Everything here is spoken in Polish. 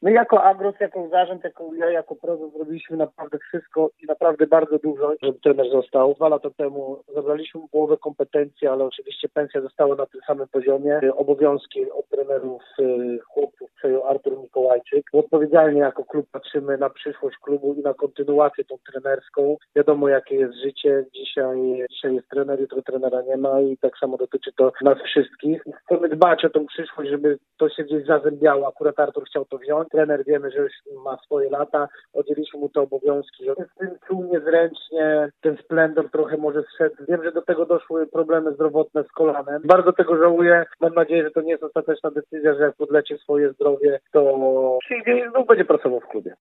My jako Agros, jako zarząd, jako prezes zrobiliśmy naprawdę wszystko i naprawdę bardzo dużo, żeby trener został. 2 lata temu zabraliśmy mu połowę kompetencji, ale oczywiście pensja została na tym samym poziomie. Obowiązki od trenerów chłopców przejął Artur Mikołajczyk. Odpowiedzialnie jako klub patrzymy na przyszłość klubu i na kontynuację tą trenerską. Wiadomo, jakie jest życie. Dzisiaj jest trener, jutro trenera nie ma i tak samo dotyczy to nas wszystkich. Chcemy dbać o tą przyszłość, żeby to się gdzieś zazębiało. Akurat Artur chciał to wziąć. Trener wiemy, że już ma swoje lata. Odjęliśmy mu te obowiązki. Z tym czuł niezręcznie, ten splendor trochę może zszedł. Wiem, że do tego doszły problemy zdrowotne z kolanem. Bardzo tego żałuję. Mam nadzieję, że to nie jest ostateczna decyzja, że jak podleci swoje zdrowie, to będzie pracował w klubie.